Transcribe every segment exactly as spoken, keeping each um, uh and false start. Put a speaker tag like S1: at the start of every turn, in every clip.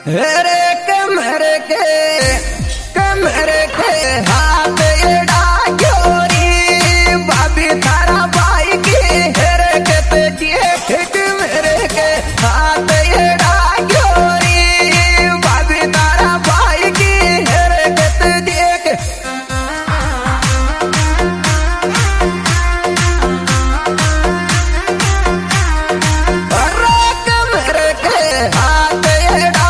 S1: हेरे कमरे के कमरे के हाथ एड़ा क्योरी भाभी थारा भाई की हेरे के तेजिए कमरे के हाथ एड़ा क्योरी भाभी थारा भाई की हेरे के तेजिए कमरे के हाथ एड़ा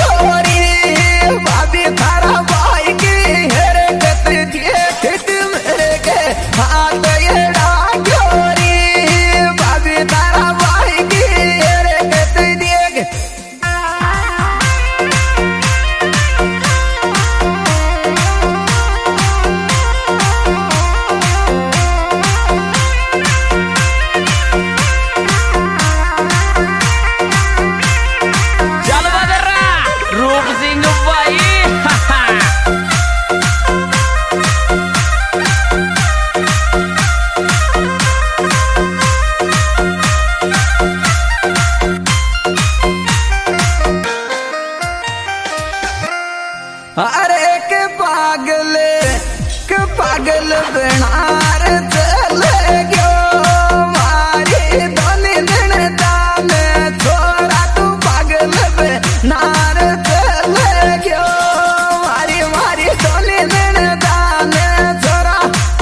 S1: अरे के पागल के पागल बनार चले गयो मारी दोनी दिन दान छोरा तू पागल बनार चले गयो मारी मारी दोनी दिन दान छोरा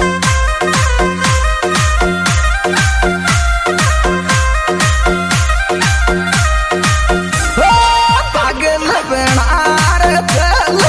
S1: ओ पागल बनार चले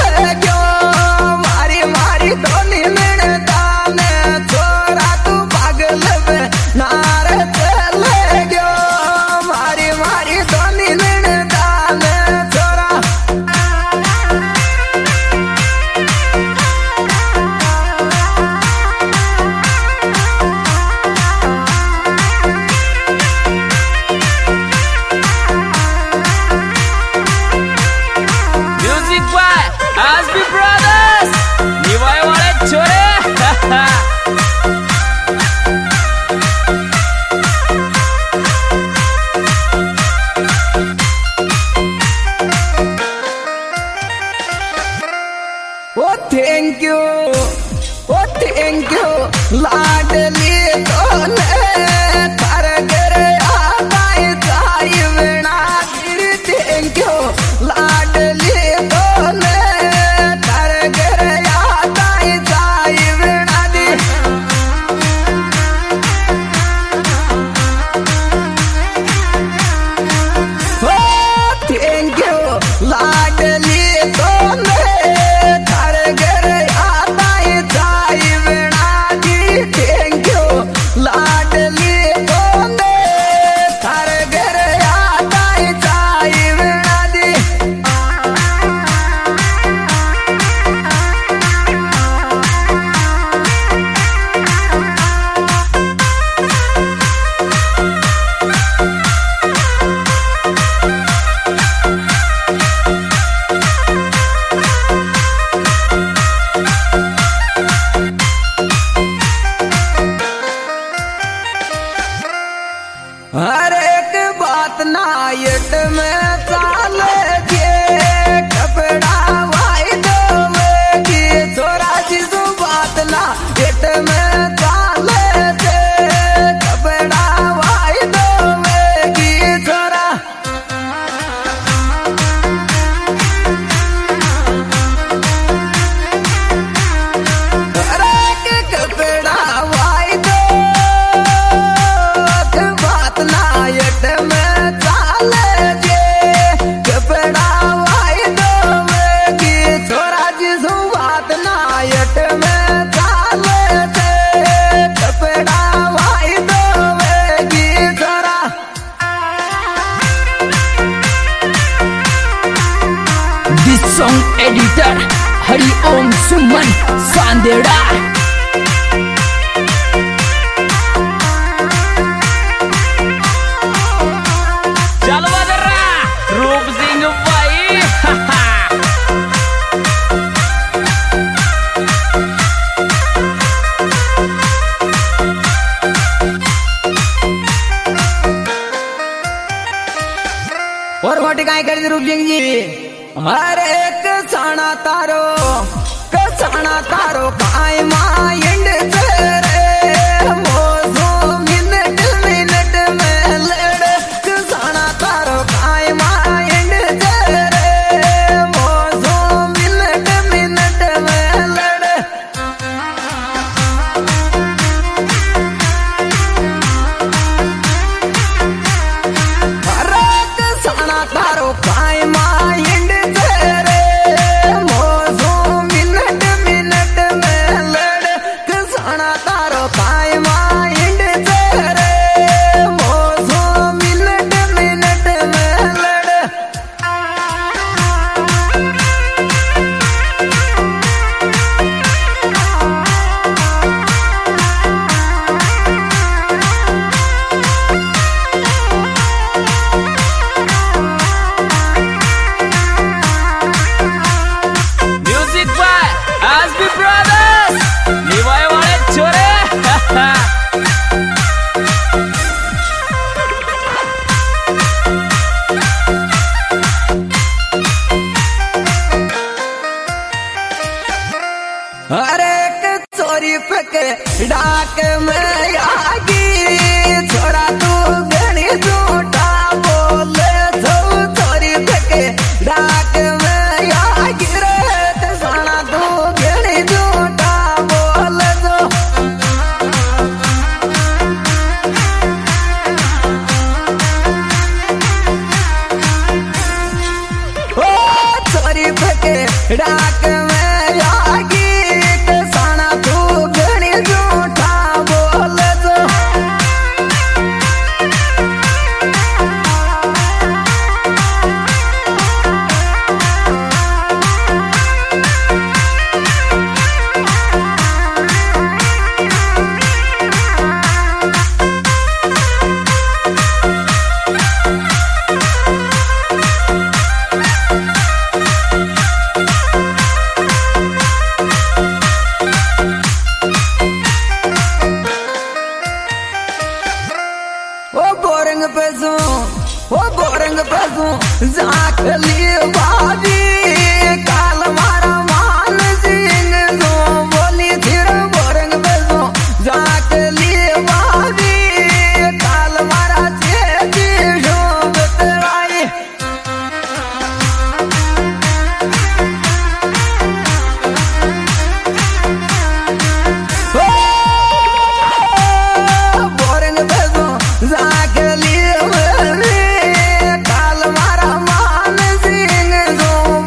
S1: ओ थैंक यू ओ थैंक यू लाडली तोने तार करे आताई जाई वेणा थैंक यू लाडली तोने तार करे आताई जाई वेणा दी ओ थैंक यू लाडली तोने थैंक यू लाडली तोने थारे घर आताई जाई वेणा दी हर एक बात नायट में चाले जे कपड़ा वाई दोवेगी छोरा जिसु बात नायट में चाले जे कपड़ा वाई दोवेगी छोरा हर एक कपड़ा वाई दो नायट में चाले जे कपड़ा वाई दोवेगी छोरा जिसु बात नायट में चाले जे कपड़ा वाई दोवेगी छोरा
S2: this song editor Hariom Suman सांदेड़ा
S1: और घोटी काय कर रूप सिंह जी। अरे कसाना तारो कसाना तारो काय माइंड तेरे मोसो मिनट मिनट में लड़ कसाना तारो काय माइंड तेरे मोसो मिनट मिनट में लड़ अरे कसाना तारो काय माइंड तेरे मोसो मिनट मिनट में लड़ कसाना तारो काय माइंड तेरे मोसो मिनट मिनट में लड़
S2: म्यूजिक बाय एसबी ब्रदर्स निभाए वाले छोरे
S1: अरे चोरी पके डाक में आगी छोरा तू घनी झूठा बोले तो चोरी पके डाक में आगी रे सोना तू घनी झूठा बोले तो ओ चोरी पके डाक में आगी साना तू घनी झूठा बोले तो ओ बोरंग पैसो ओ बोरंग पैसो जाखली भाभी काल मारा मान सिंह जो बोली थिर बोरंग पैसो जाखली भाभी काल मारा चेती शोभ तेराई बोरंग पैसो जाखली भाभी काल मारा मान सिंह जो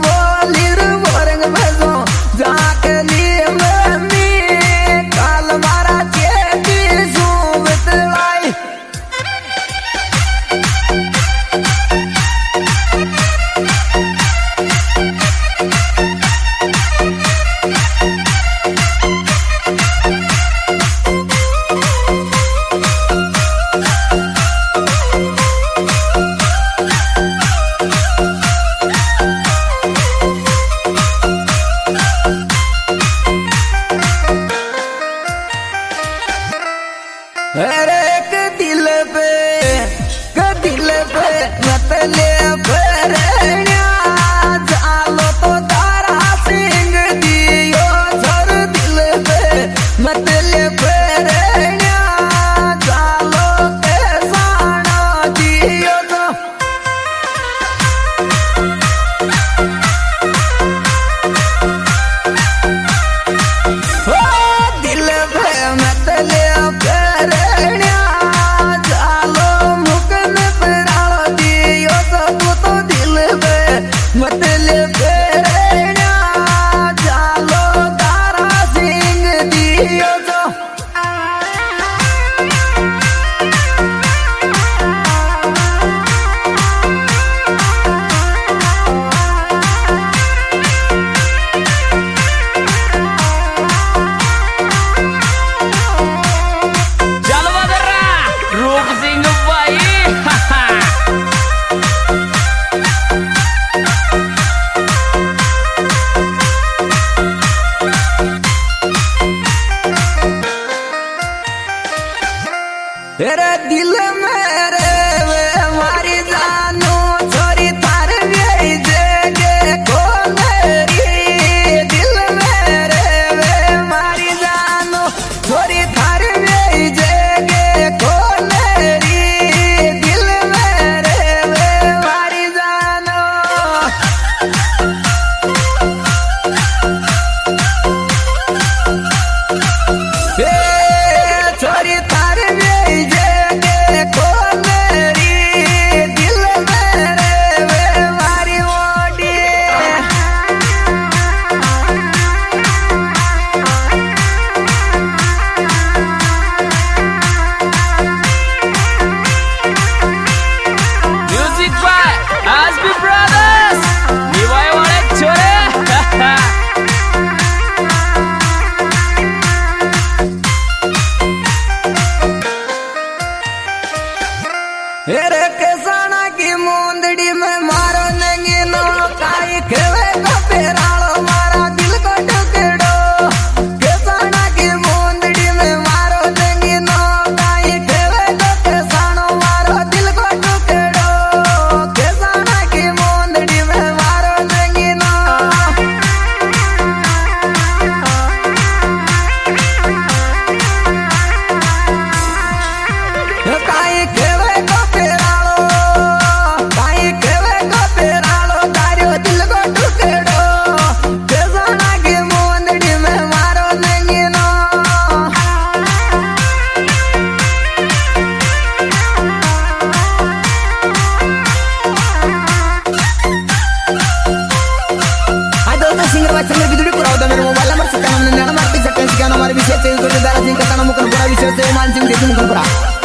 S1: मोंदड़ी में मारो नहीं नो काई खेवे को पेरालो मारा दिल को टुकड़ो केसाना की मोंदड़ी में मारो नहीं नो काई खेवे को केसानो मारो दिल को टुकड़ो केसाना की मोंदड़ी में मारो नहीं नो काई खेवे को पेरालो काई खेवे को पेरालो तारो दिल को टुकड़ो केसाना की मोंदड़ी में मारो नहीं नो Ada orang singer macam lebih dulu kurang dah mereka malam bersihkan mana nama artis akan sekian nomor bisa cek untuk darah singkat nama bukan pura bisa saya mancing dia bukan pura.